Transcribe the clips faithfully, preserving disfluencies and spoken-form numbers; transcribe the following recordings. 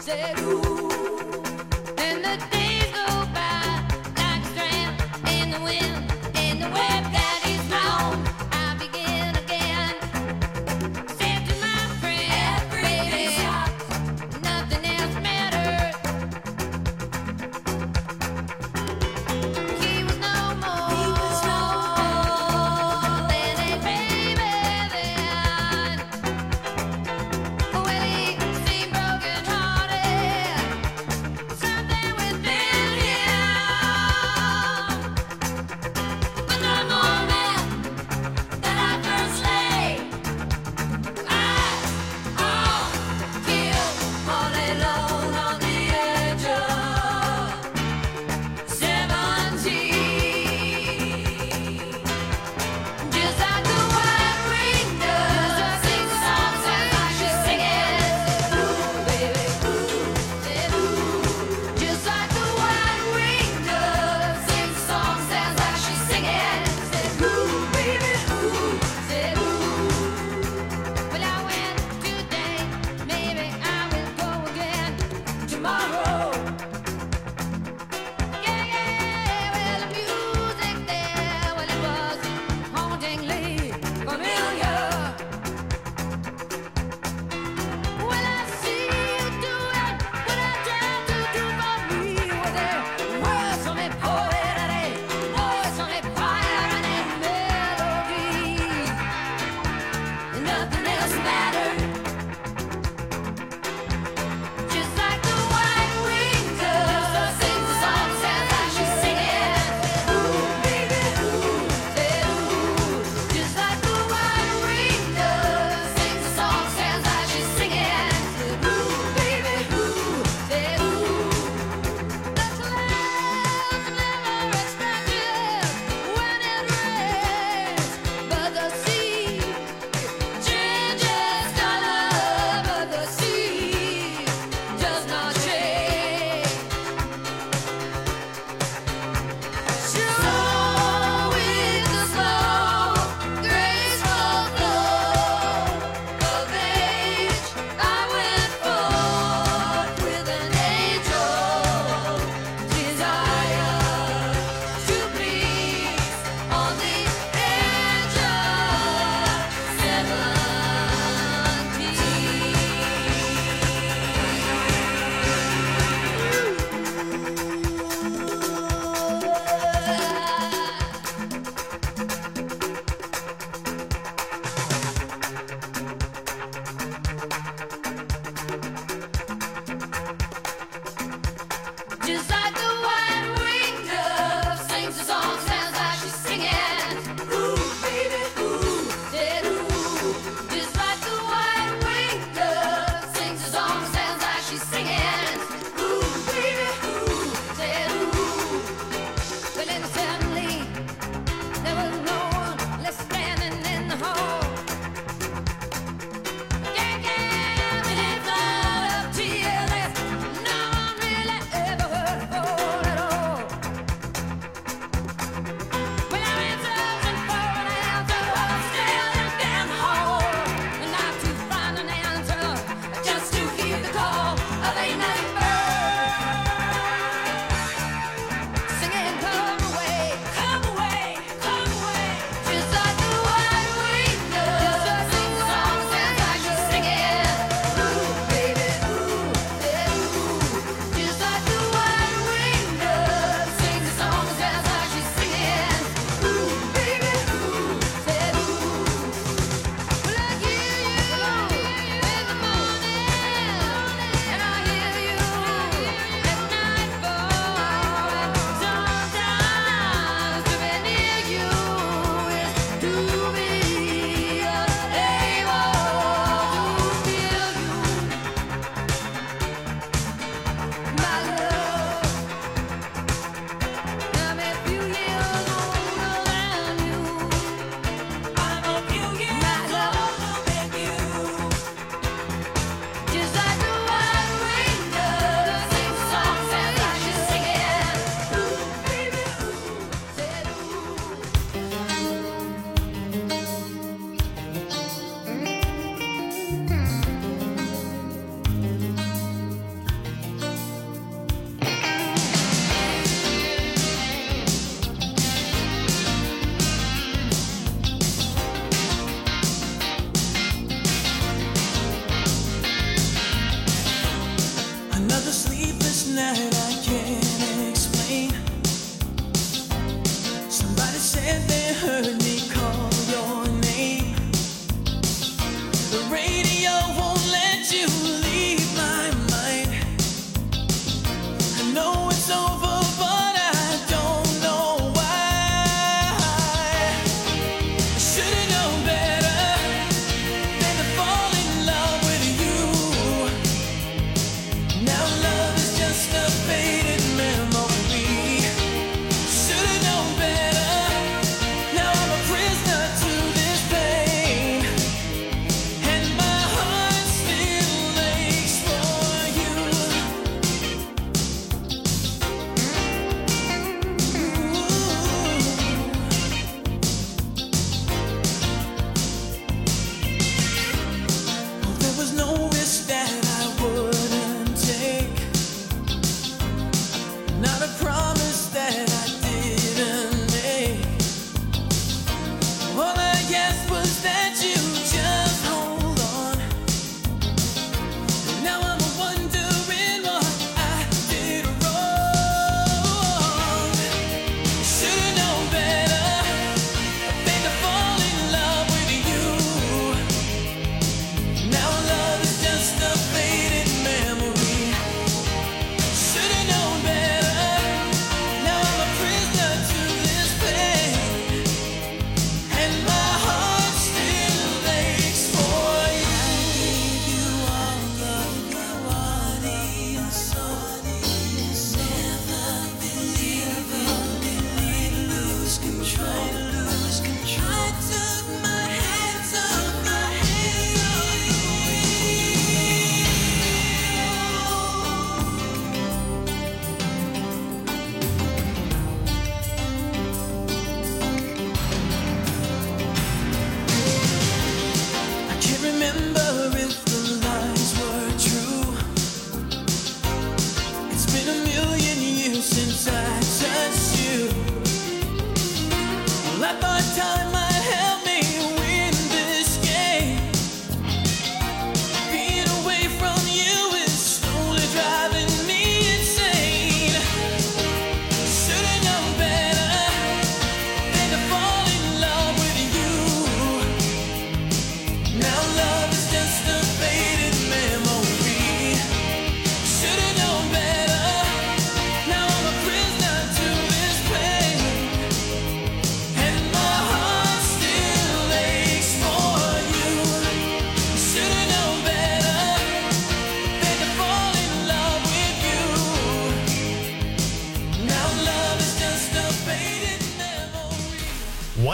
Well, he seemed broken-hearted.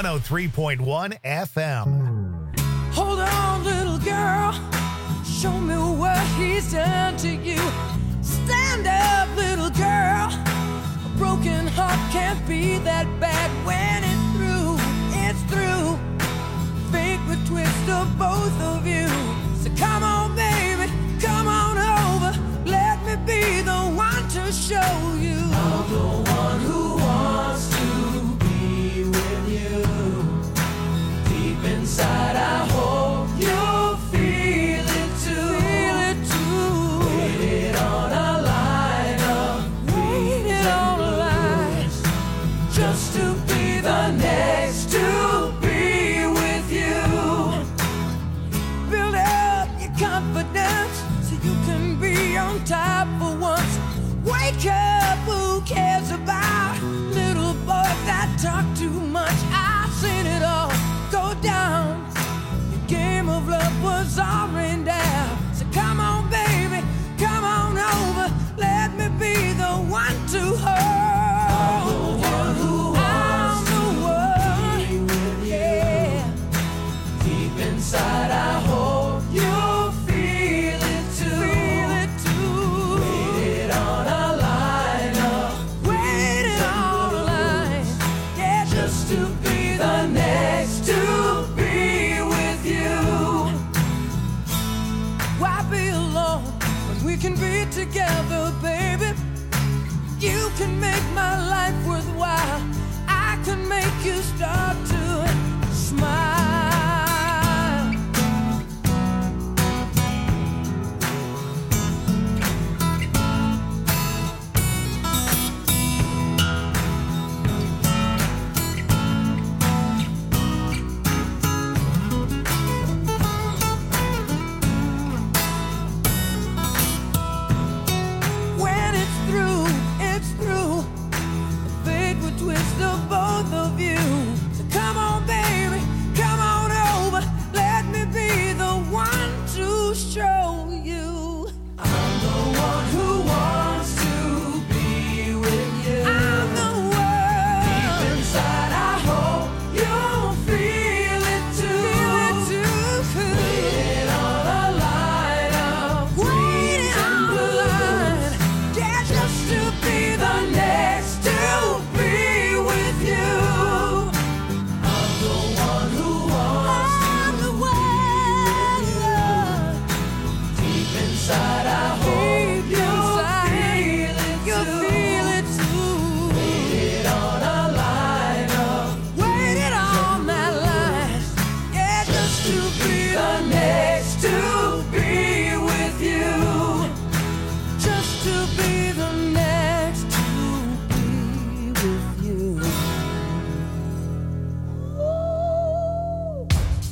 one oh three point one F M. Hold on, little girl. Show me what he's done to you. Stand up, little girl. A broken heart can't be that bad when it's through. It's through. Fate would twist of both of you. So come on, baby, come on over. Let me be the one to show you. I'm the one who wants to be with you. Deep inside, I hope you'll feel it too. Feel it too. Waited on a line of waited on a line just to be the next to be with you. Build up your confidence so you can be on top for once. Wake up, who cares about little boys that talk too much? I've seen it all go down. Your game of love was all rained down. So come on, baby, come on over. Let me be the one to hold you. I'm the one who wants to be with you. Yeah. Deep inside, I hope you'll feel it too. Feel it too. Waited on a line up. Waited on a line. Yeah, just to be the next to be with you. Why be alone when we can be together, baby? You can make my life worthwhile. I can make you start to smile. When it's through, it's through. Fate would twist of both of you. So come on, baby, come on over. Let me be the one to show you. I'm the one who wants to be with you. I'm the one. Deep inside, I hope you'll feel it too. Feel it too. Waiting on a line of waiting on a line. Yeah, just to be the next to be with you. I'm the one who wants I'm the one. Deep inside, I hope you'll feel it too. Feel it too. Waited on a line of waited on that line. Yeah, just to be the next to be with you. Just to be the next to be with you. Ooh.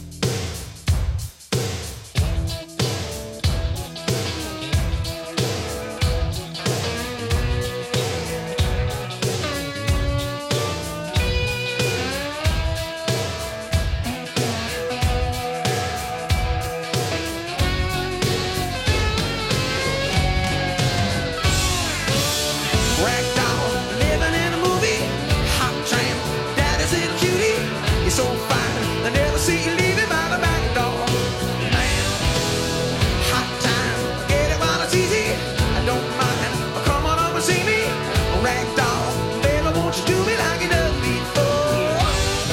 Ragdoll, living in a movie. Hot tramp, daddy's little cutie. You're so fine, I never see you leaving by the back door. Man, hot time, get it while it's easy. I don't mind, come on over and see me. Ragdoll, baby, won't you do me like you done before?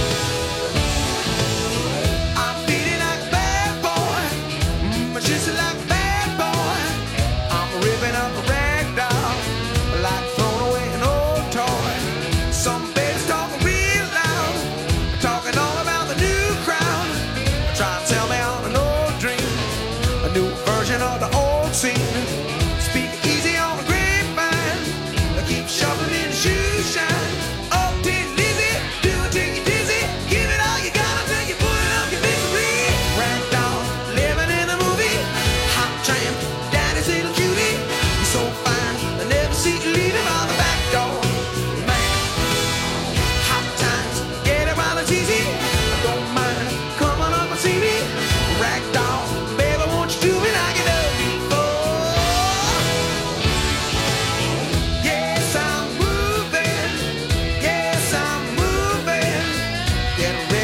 I'm feeling like a bad boy, mm, just like a bad boy. I'm ripping up a ragdoll, like throwing away an old toy. Some babies talking real loud, talking all about the new crowd. Try to tell me on an old dream, a new version of the old scene. Speak easy on the grapevine, keep shoving in the shoe shine. Oh, T Lizzy, do it till you're dizzy. Give it all you got until you put it up your misery. Ragdoll, living in a movie. Hot tramp, daddy's little cutie. You're so fine, I never see you leaving by the back door. Man, hot times, get it while it's easy. I don't mind, come on up and see me. Ragdoll, baby, won't you do me like you done before? Yes, I'm moving. Yes, I'm moving. Get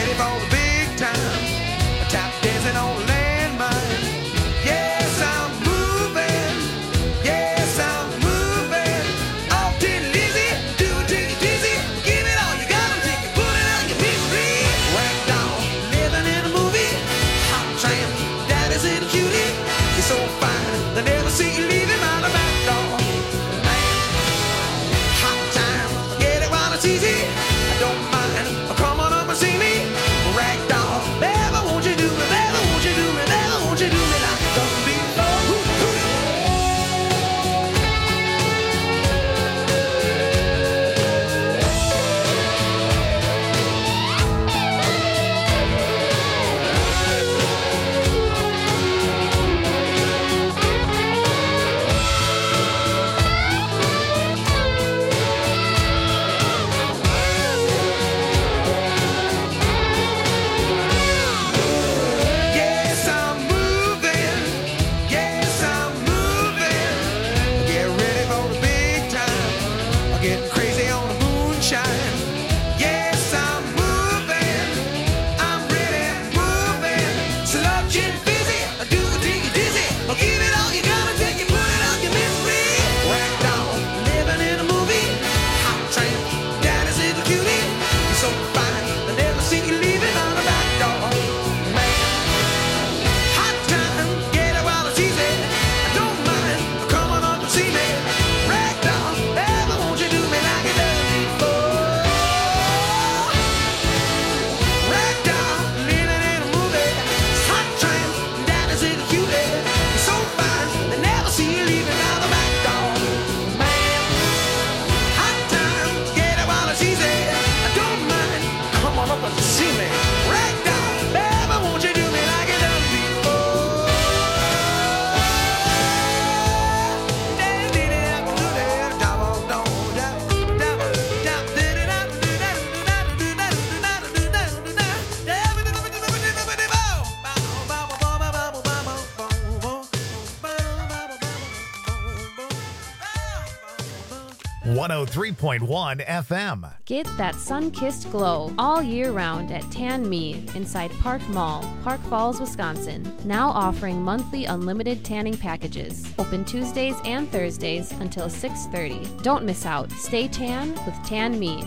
one oh three point one F M. Get that sun-kissed glow all year round at Tan Me inside Park Mall, Park Falls, Wisconsin. Now offering monthly unlimited tanning packages. Open Tuesdays and Thursdays until six thirty. Don't miss out. Stay tan with Tan Me.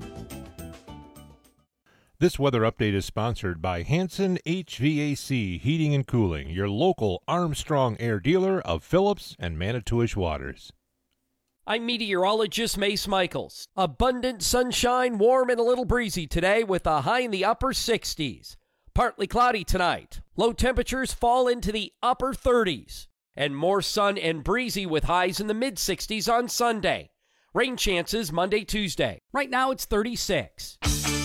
This weather update is sponsored by Hanson H V A C Heating and Cooling, your local Armstrong Air dealer of Phillips and Manitowish waters. I'm meteorologist Mace Michaels. Abundant sunshine, warm and a little breezy today with a high in the upper sixties. Partly cloudy tonight. Low temperatures fall into the upper thirties. And more sun and breezy with highs in the mid-sixties on Sunday. Rain chances Monday, Tuesday. Right now it's thirty-six.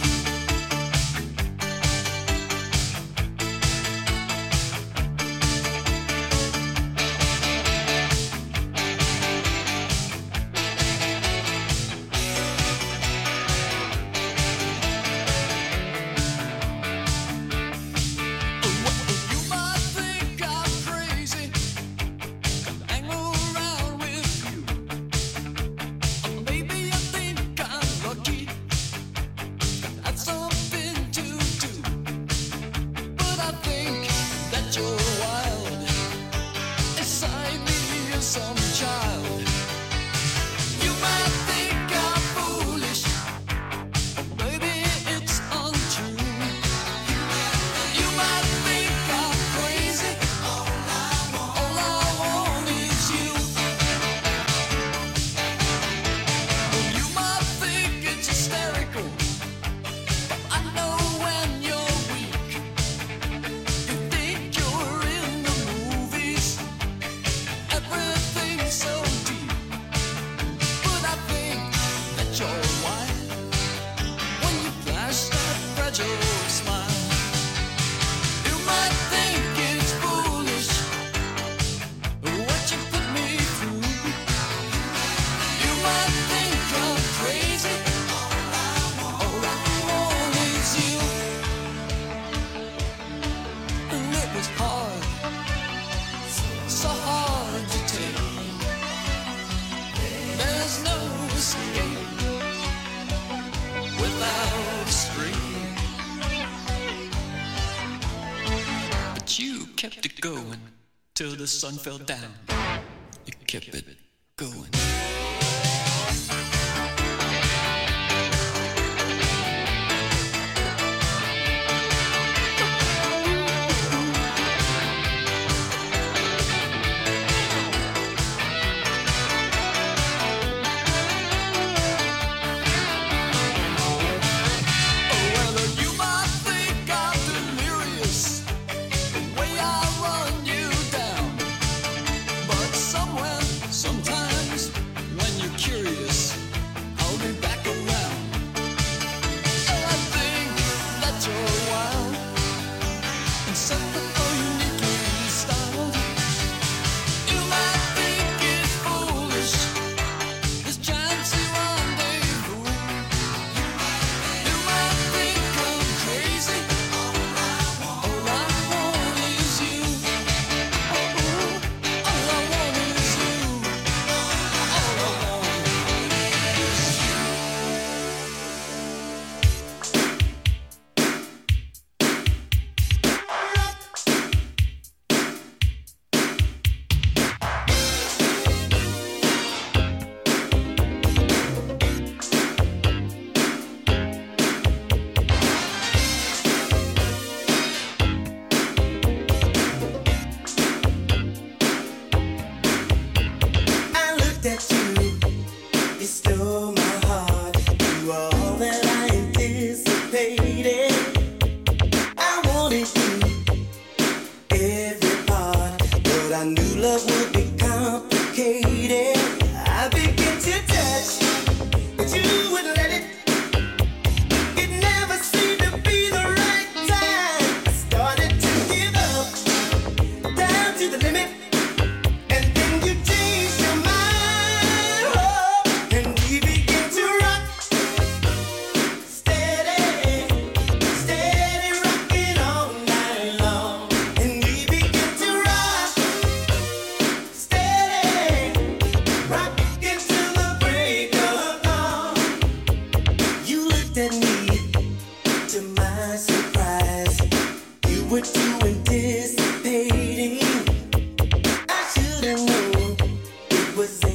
Till the sun fell down, you kept it going. To the limit, and then you changed your mind.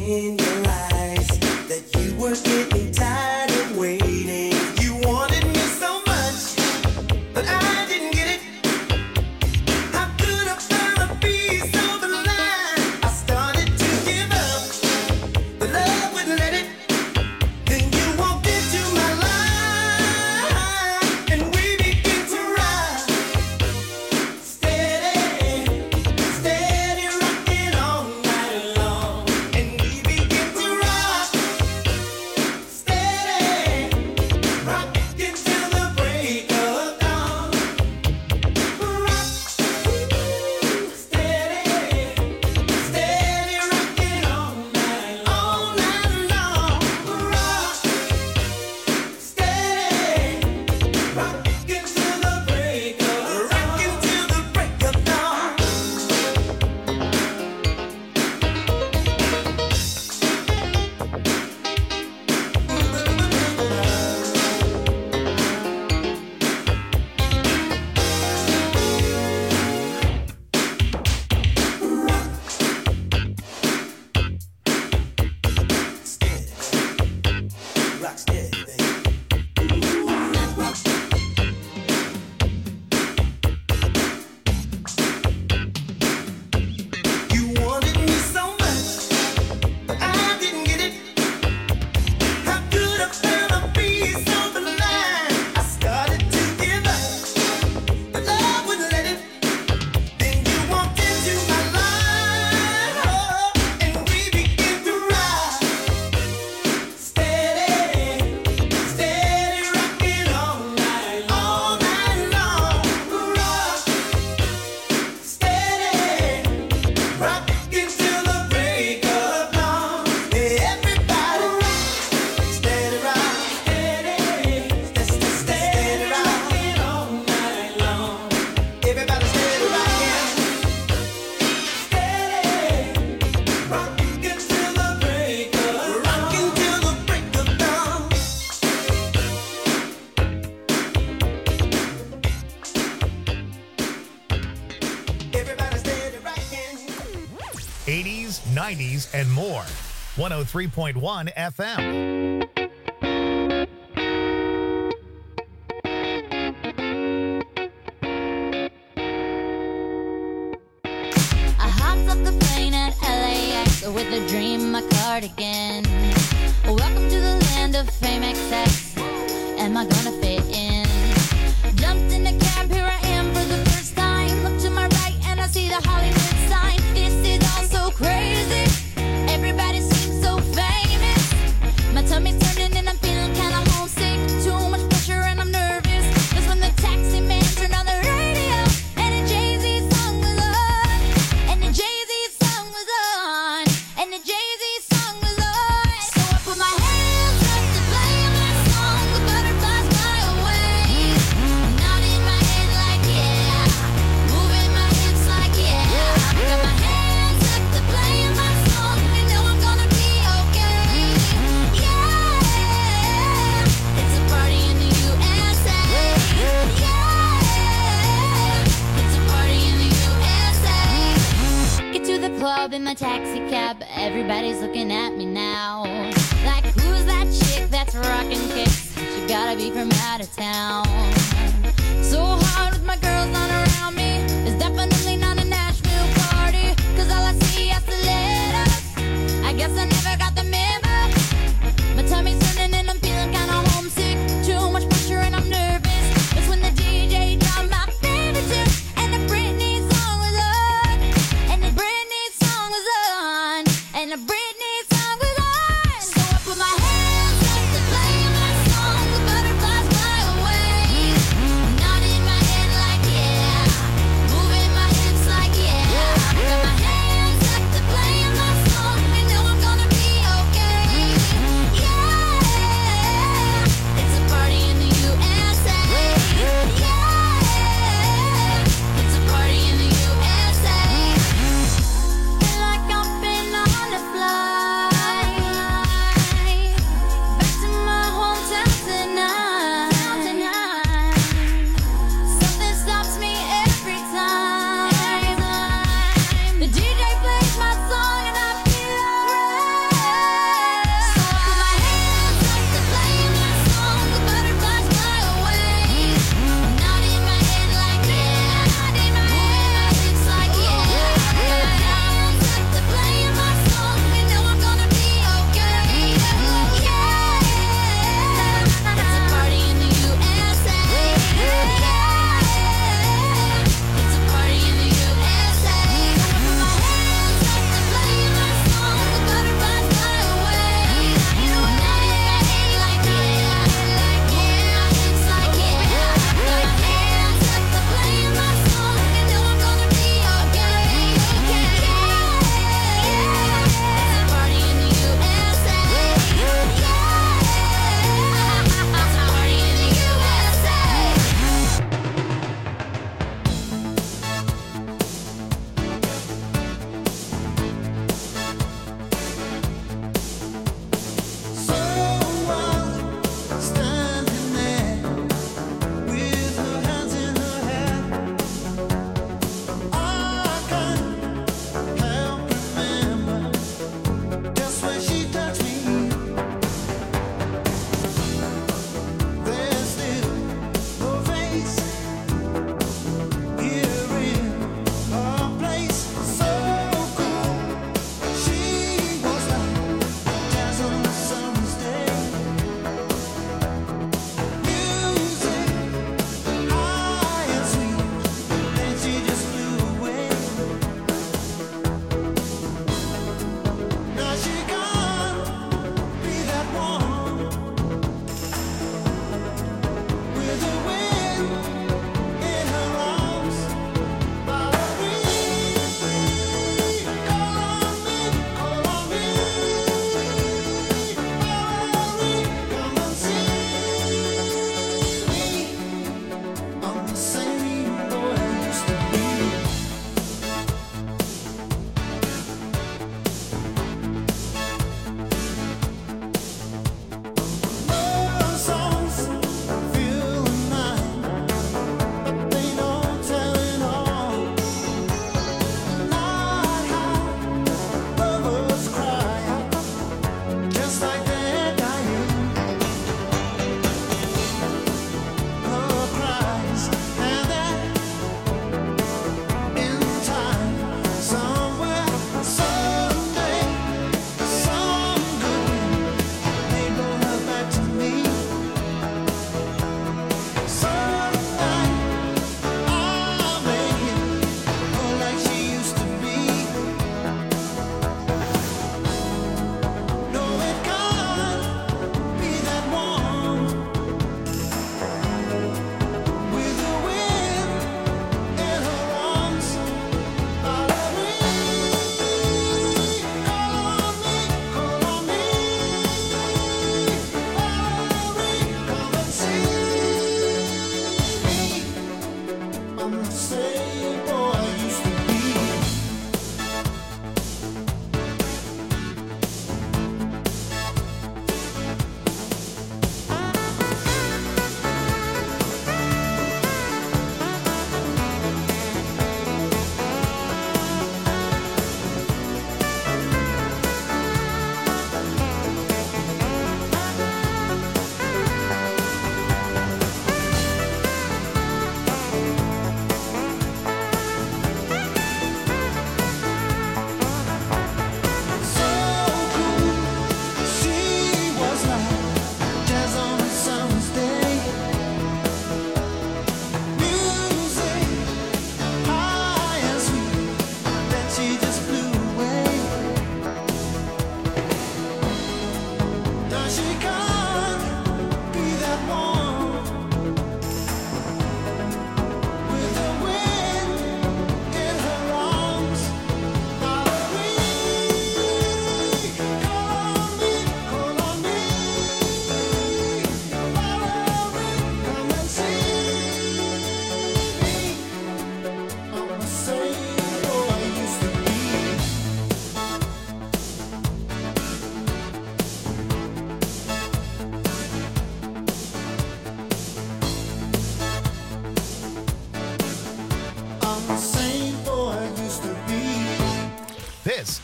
in your eyes that you were getting tired of waiting. You wanted me so much, but I didn't get it. How could I find a piece of the line? I started to give up, but love wouldn't let it. Then you walked into my life, and we began to ride. Steady, steady rocking all night long, and we began to rock. Steady, rocking till the break of dawn. Rock, steady, steady rocking all night, all night long. Rock, steady, rocking till the break of rocking till the break of dawn. Rock steady, baby. You wanted me so much, but I didn't get it. How could I find a piece of the line? I started to give up, but love wouldn't let it. Then you walked into my life, oh, and we began to ride. Steady, steady rocking all night, all night long. Rock, steady, rocking till the break of dawn. Everybody rock, steady rock, steady, steady, steady rocking all night long. Everybody steady rocking, steady, rocking till the break of rocking till the break of dawn. Everybody steady rocking. eighties, nineties, and more. one oh three point one F M. I hopped off the plane at L A X with a dream, my cardigan. Welcome to the land of fame excess. Am I gonna fit in? Jumped in the cab, here I am for the first time. Look to my right and I see the Hollywood sign. This is all so crazy. Everybody seems so famous. My tummy's turning and I'm feeling kinda homesick. Too much pressure and I'm nervous. That's when the taxi man turned on the radio and a Jay-Z song was on. And the Jay-Z song was on. And the Jay-Z song was on. So I put my hands up to play my song. The butterflies fly away. Nodding my head like yeah. Moving my hips like yeah. Got my hands up to play my song. You know I'm gonna be okay. Yeah. It's a party in the U S A. Yeah. It's a party in the U S A. Get to the club in my taxi cab. Everybody's looking at me now. Like, who's that chick that's rocking kicks? She gotta be from out of town. So hard with my girls not around me. It's definitely not a Nashville party. Cause all I see are stilettos. I guess I never got the memo. My tummy's turning and I'm feeling kinda homesick. Too much pressure and I'm nervous. That's when the D J dropped my favorite tune. And the Britney song was on. And the Britney song was on. And the Britney song was on. So I put my hands up to play my song. The butterflies fly away. Nodding my head like yeah. Moving my hips like yeah. Got my hands up to play my song. You know I'm gonna be okay. Yeah. It's a party in the U S A. Yeah. It's a party in the U S A. Feel like I've been on a flight.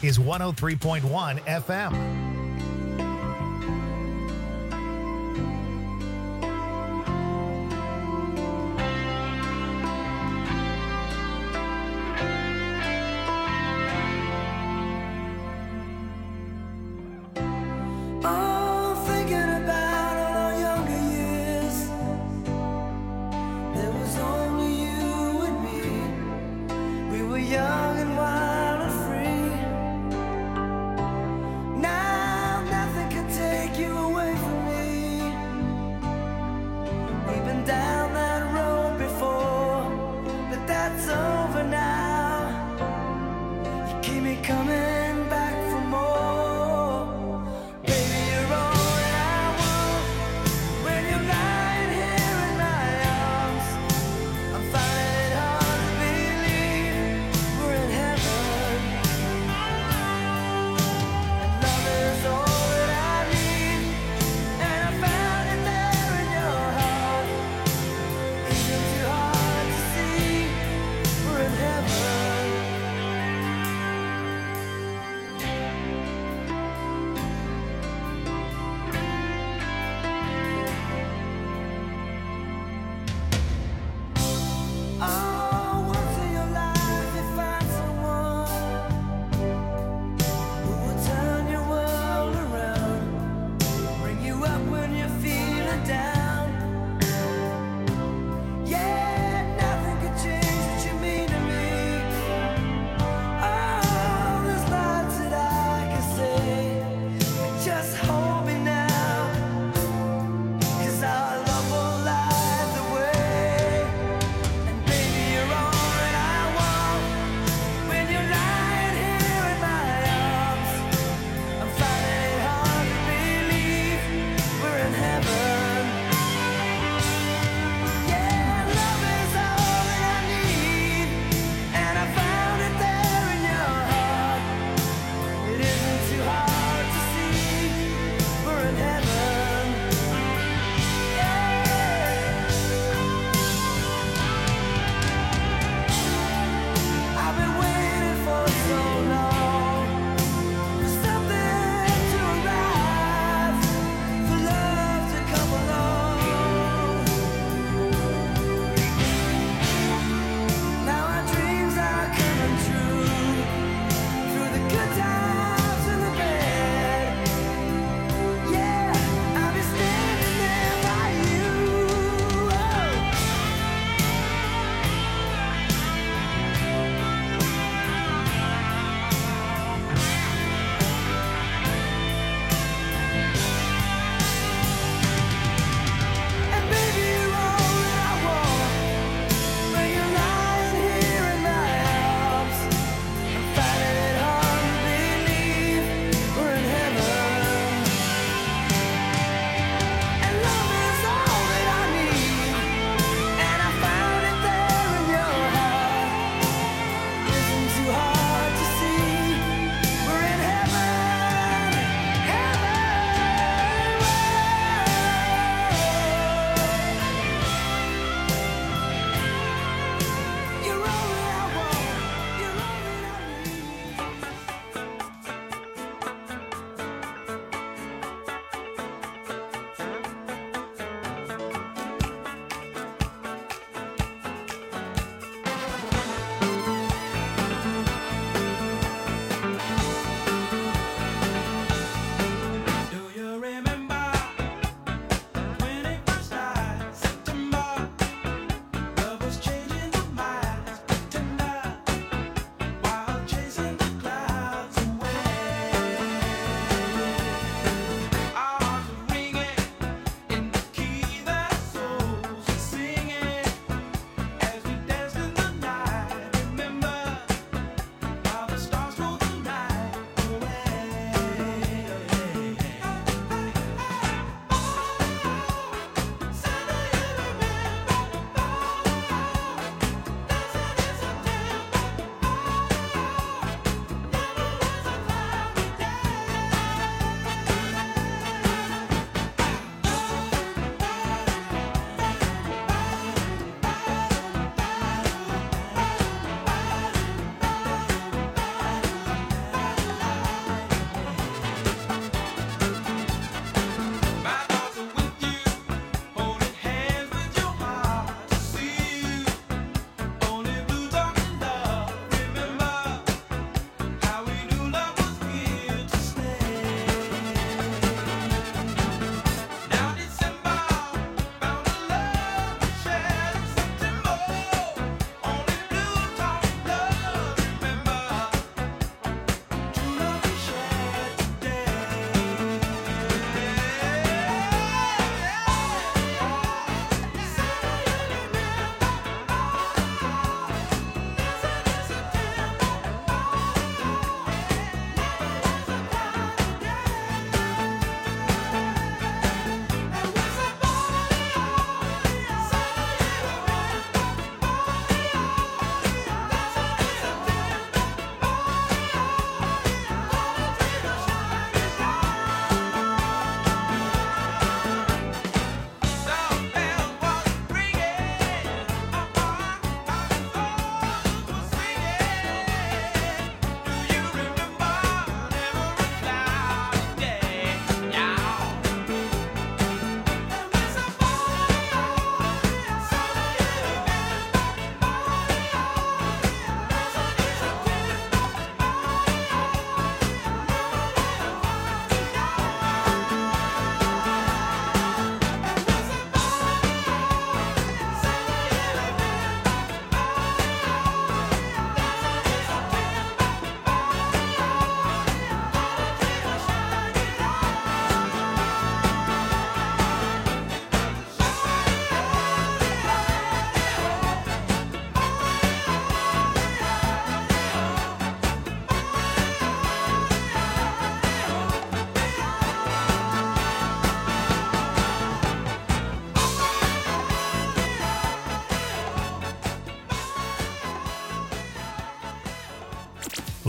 is one oh three point one F M. Oh, thinking about all our younger years. There was only you and me. We were young and wild and free. Now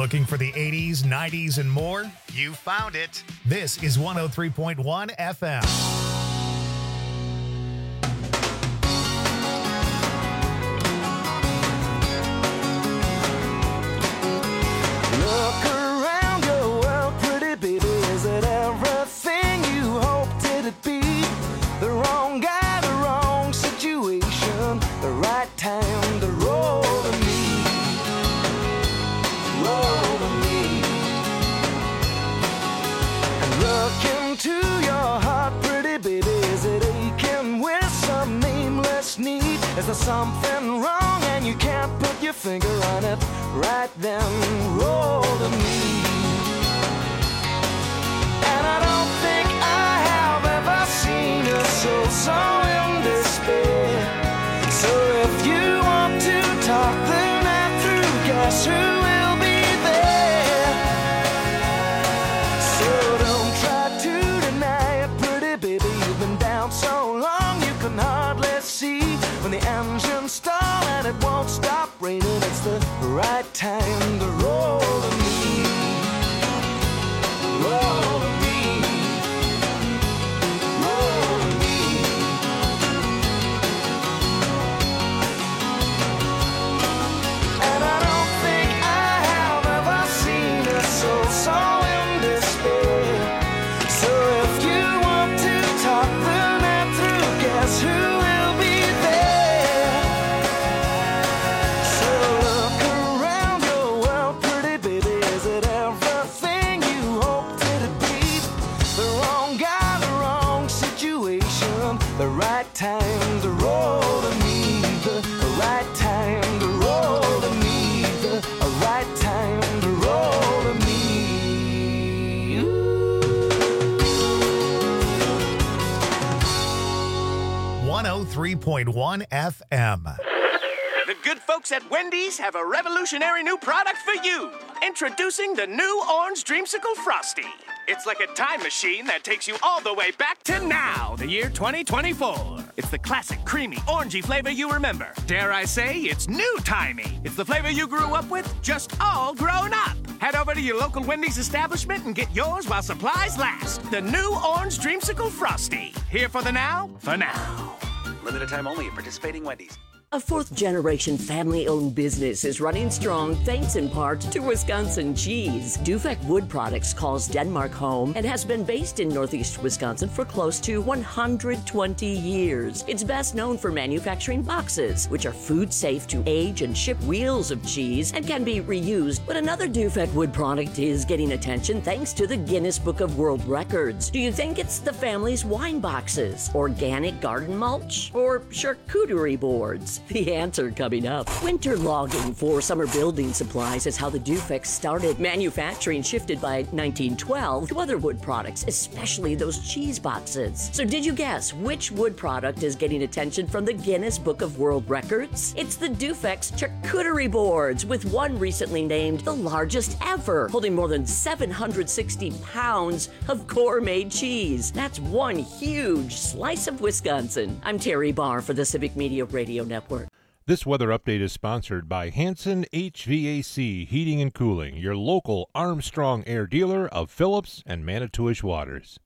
Looking for the eighties, nineties, and more? You found it. This is one oh three point one F M. Look around your world, pretty baby. Is it everything you hoped it'd be? The wrong guy, the wrong situation, the right time to roll to me. Roll to me. And look into your heart, pretty baby. Is it aching with some nameless need? Is there something wrong and you can't put your finger on it? Right then, roll to me. And I don't think I have ever seen a soul so in despair. So if you want to talk the night through, guess who will be there? So don't try to deny it, pretty baby. You've been down so long you can hardly see. When the engine stalls and it won't stop raining, it's the right time to roll to me. Roll to me. Roll to me. And I don't think I have ever seen a soul so in despair. So if you want to talk the night through, guess who will be there? So look around your world, pretty baby. Is it everything you hoped it'd be? The wrong guy, the wrong situation, the right time to roll to me. The right time to roll to me. The right time to roll to me. one oh three point one F M. The good folks at Wendy's have a revolutionary new product for you. Introducing the new Orange Dreamsicle Frosty. It's like a time machine that takes you all the way back to now, the year twenty twenty-four. It's the classic creamy, orangey flavor you remember. Dare I say, it's new-timey. It's the flavor you grew up with, just all grown up. Head over to your local Wendy's establishment and get yours while supplies last. The new Orange Dreamsicle Frosty. Here for the now, for now. Limited time only at participating Wendy's. A fourth-generation family-owned business is running strong thanks in part to Wisconsin cheese. Dufek Wood Products calls Denmark home and has been based in northeast Wisconsin for close to one hundred twenty years. It's best known for manufacturing boxes, which are food-safe to age and ship wheels of cheese and can be reused. But another Dufek Wood product is getting attention thanks to the Guinness Book of World Records. Do you think it's the family's wine boxes, organic garden mulch, or charcuterie boards? The answer coming up. Winter logging for summer building supplies is how the Dufek started. Manufacturing shifted by nineteen twelve to other wood products, especially those cheese boxes. So did you guess which wood product is getting attention from the Guinness Book of World Records? It's the Dufek's charcuterie boards, with one recently named the largest ever, holding more than seven hundred sixty pounds of gourmet cheese. That's one huge slice of Wisconsin. I'm Terry Barr for the Civic Media Radio Network. This weather update is sponsored by Hanson H V A C Heating and Cooling, your local Armstrong Air dealer of Phillips and Manitowish Waters.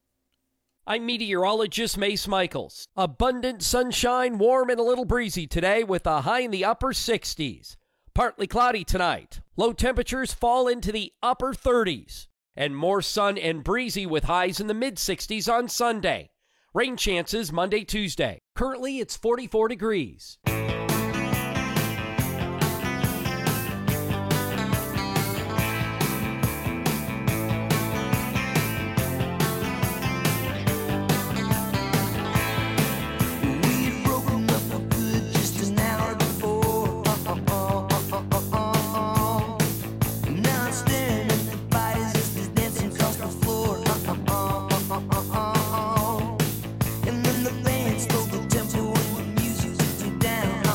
I'm meteorologist Mace Michaels. Abundant sunshine, warm and a little breezy today with a high in the upper sixties. Partly cloudy tonight. Low temperatures fall into the upper thirties. And more sun and breezy with highs in the mid-sixties on Sunday. Rain chances Monday, Tuesday. Currently, it's forty-four degrees. And then the band stole the tempo and the music took you down.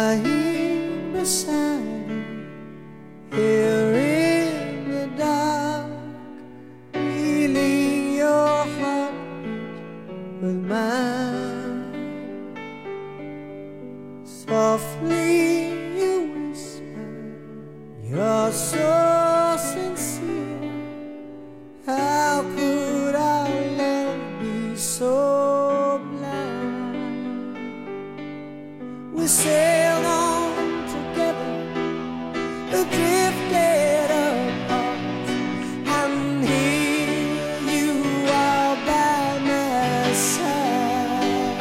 lying beside you here in the dark, feeling your heartbeat with mine. Softly you whisper, you're so sincere. How could our love be so blind? We sailed on together, drifted apart, and here you are by my side.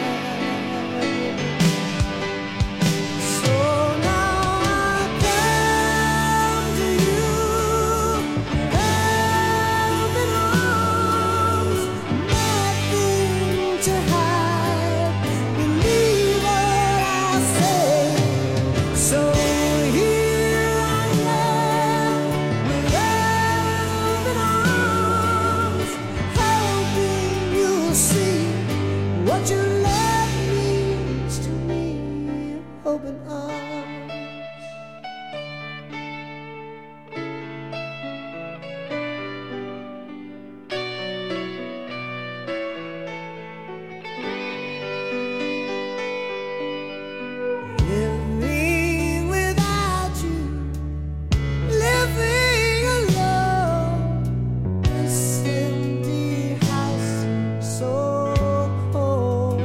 So now I come to you, open arms, nothing to hide. Believe what I say. So here I am, with open arms, hoping you'll see what your love means to me. Open arms. Living without you, living alone, this empty house seems so cold.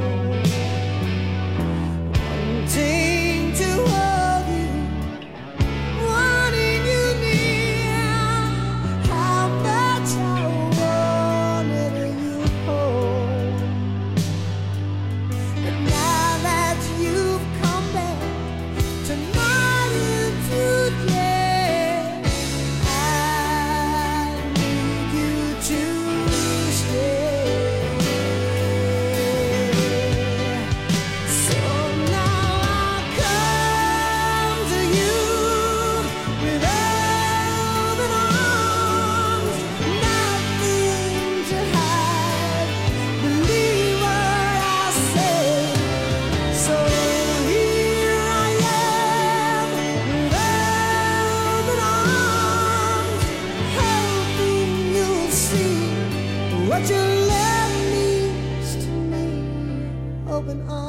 Wanting to hold you, wanting you near, how much I wanted you hold. And now that you've come back tonight and today, I need you to stay. So now I come to you with open arms, nothing to hide. Believe what I say. So here I am, with open arms, hoping you'll see what your love means to me. Open arms.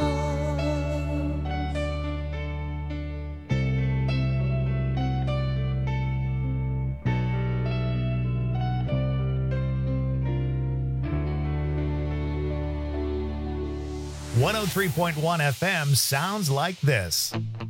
one oh three point one F M sounds like this.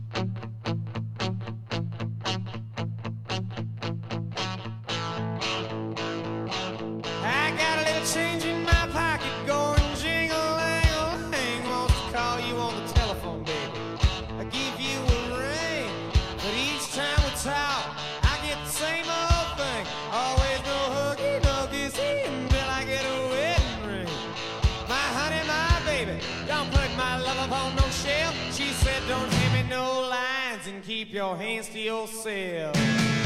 I got a little change in my pocket going jingle-lang-a-lang. Wants to call you on the telephone, baby. I give you a ring, but each time we talk, I get the same old thing. Always no huggy-duggies until I get a wedding ring. My honey, my baby, don't put my love upon no shelf. She said don't give me no lines and keep your hands to yourself.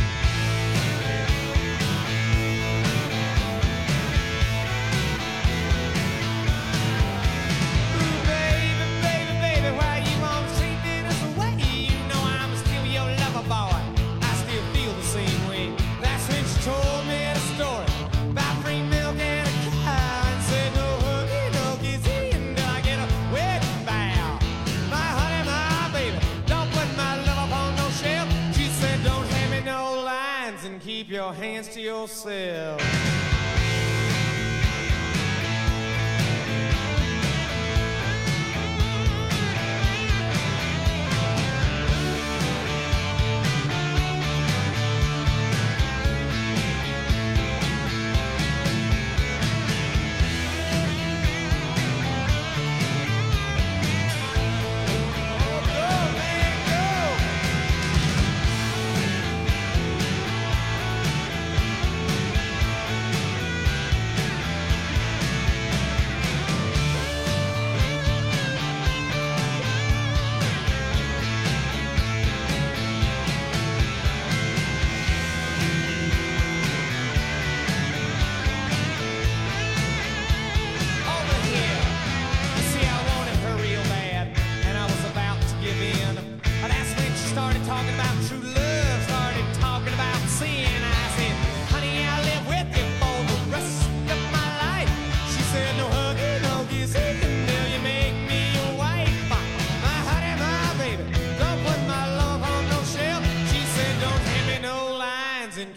Ooh, baby, baby, baby, why you always treating us away? You know I'm still your lover boy. I still feel the same way. That's when she told me the story about free milk and a cow, and said no huggy, no kissy until I get a wedding vow. My honey, my baby, don't put my love upon no shelf. She said don't hand me no lines and keep your hands to yourself.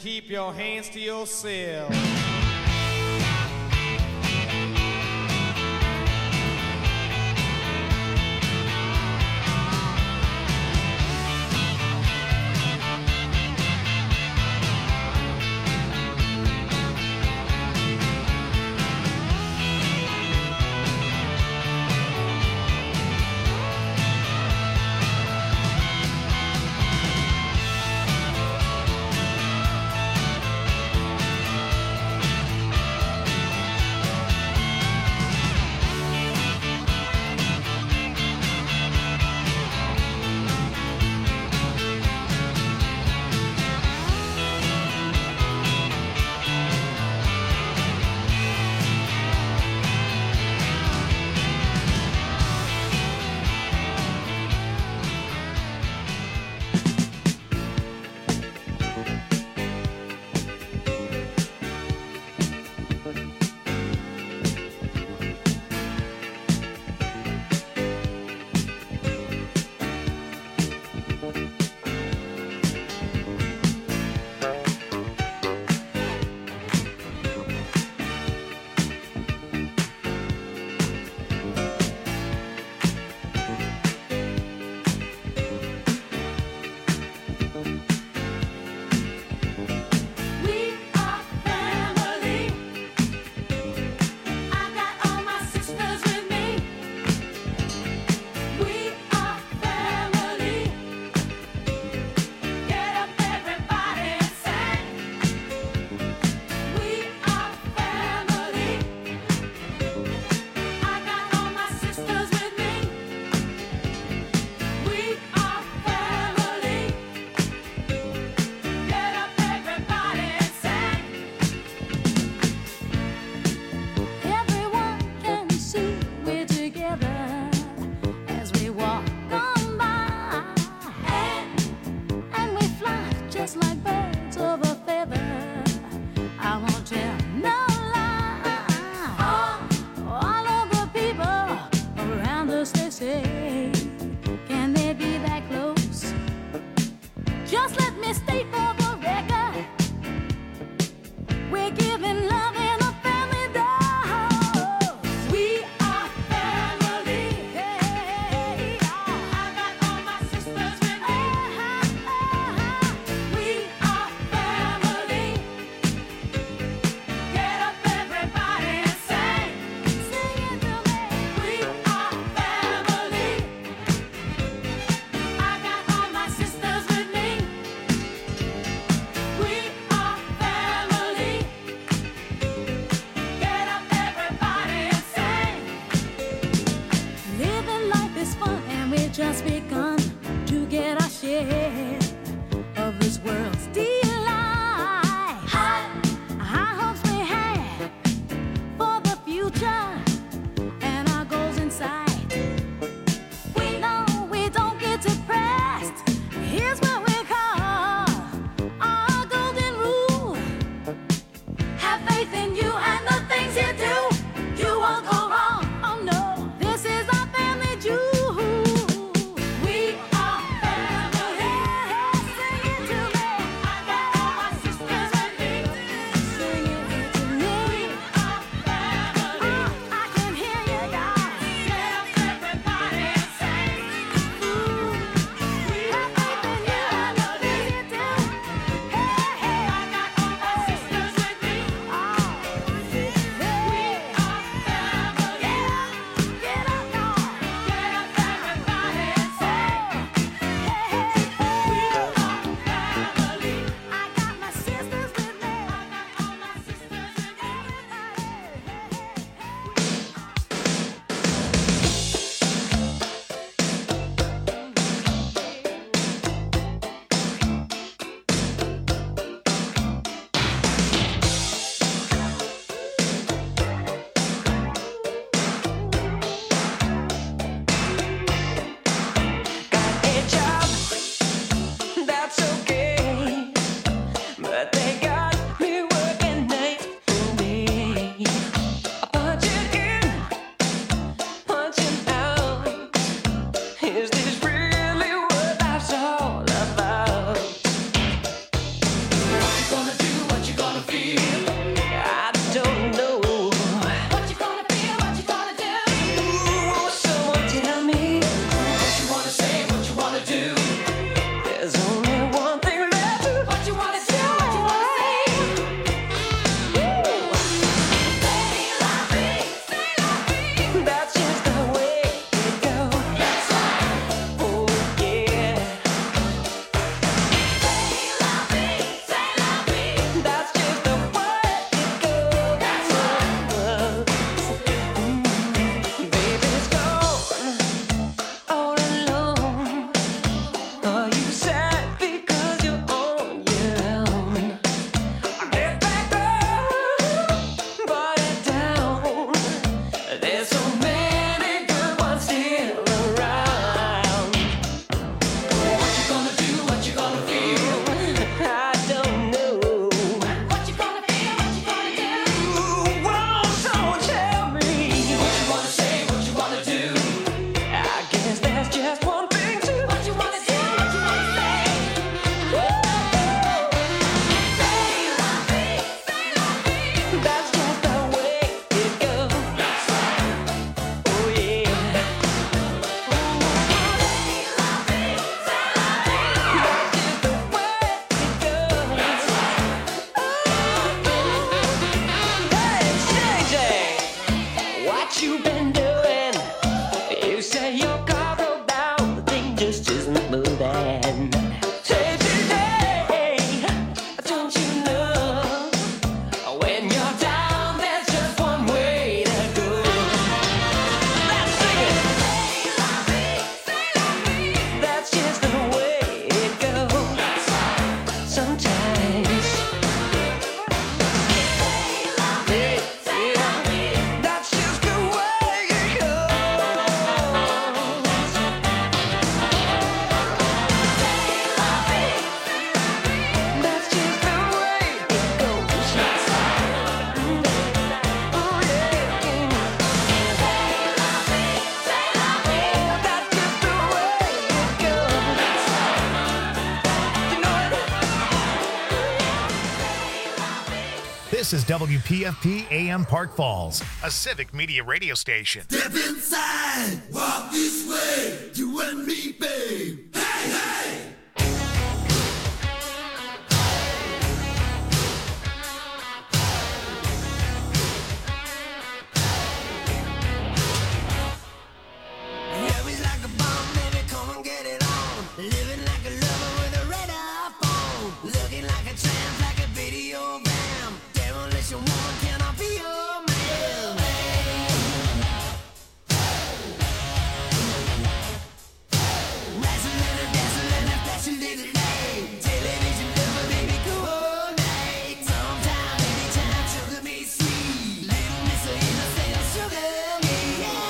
keep your hands to yourself. man. Say today, don't you know, when you're down, there's just one way to go. Let's sing it. That's just the way it goes. Sometimes. That's just the way it goes. That's just the way it goes. Oh yeah. That's just the way it goes. You know it. This is W P F P A M Park Falls, a civic media radio station. Step inside, walk this way, you and me, babe. Hey, hey! Yeah, we like a bomb, baby, come and get it on. Living like a lover with a red iPhone. Looking like a tramp, like a video bam. Demolition woman, can I be your man? Dancing, little, dancing, little, flashing, little light. Television lover, baby, go all night. Sometime, anytime, sugar me sweet. Little miss her innocent, sugar me, yeah.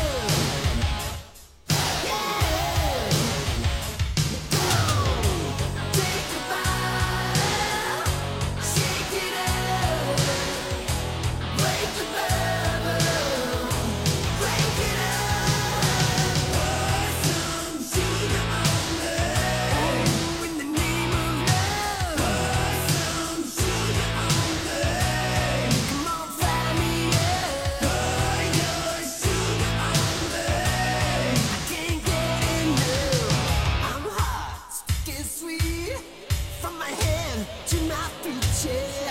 Take a bite, shake it up, break the bubble, break it up. Pour some sugar on me, in the name of love. Pour some sugar on me, come on, fry me up. Pour your sugar on me, I can't get enough. I'm hot, sticky sweet, from my head to my feet, yeah.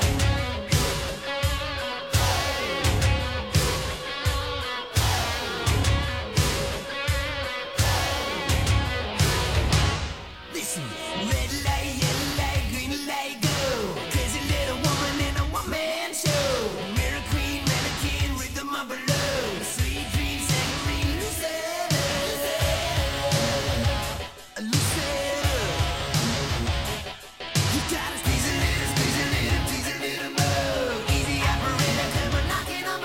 Listen, red light, yellow